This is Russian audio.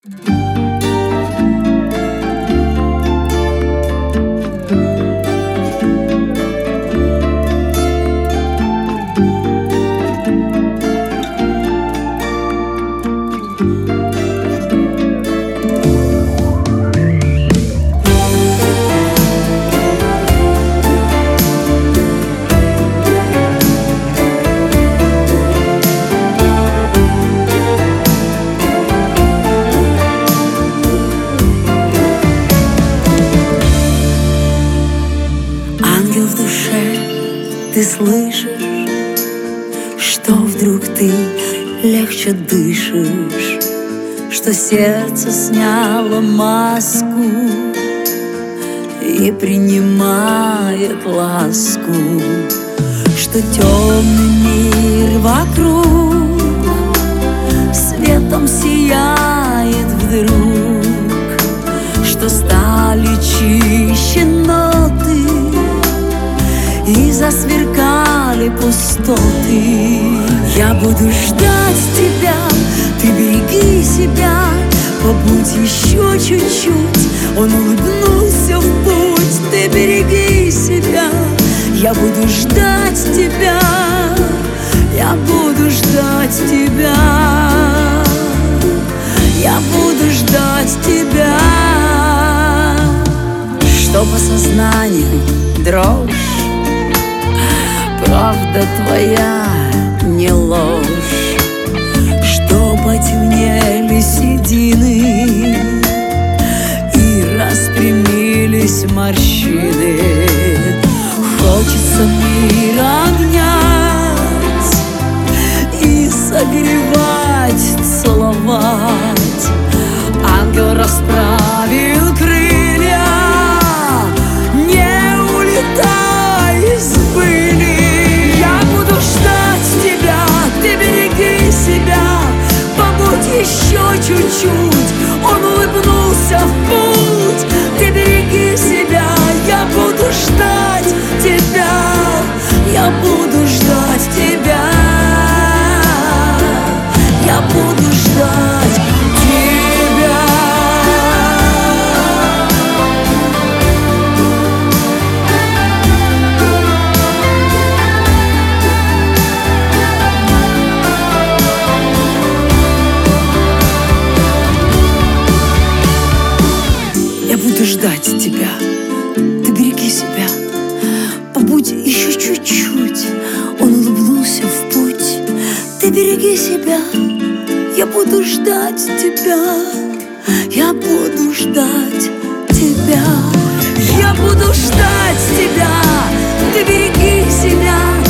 В душе ты слышишь, что вдруг ты легче дышишь, что сердце сняло маску и принимает ласку, что темный мир вокруг светом сияет вдруг, что стали чище ноты и засверкали пустоты. Я буду ждать тебя, ты береги себя, побудь еще чуть-чуть, он улыбнулся в путь. Ты береги себя, я буду ждать тебя, я буду ждать тебя, я буду ждать тебя. Что по сознанию дрожь, правда твоя не ложь, что потемнели седины и распрямились морщины. Хочется мир обнять и согревать, целовать. Ангел расправил крылья, не улетай из пыли. Я буду ждать тебя, ты береги себя, побудь еще чуть-чуть, он улыбнулся в путь. Ты береги себя, я буду ждать тебя, я буду ждать тебя, я буду ждать тебя. Я буду ждать тебя, ты береги себя, побудь еще чуть-чуть, он улыбнулся в путь. Ты береги себя, я буду ждать тебя, я буду ждать тебя, я буду ждать тебя, ты береги себя,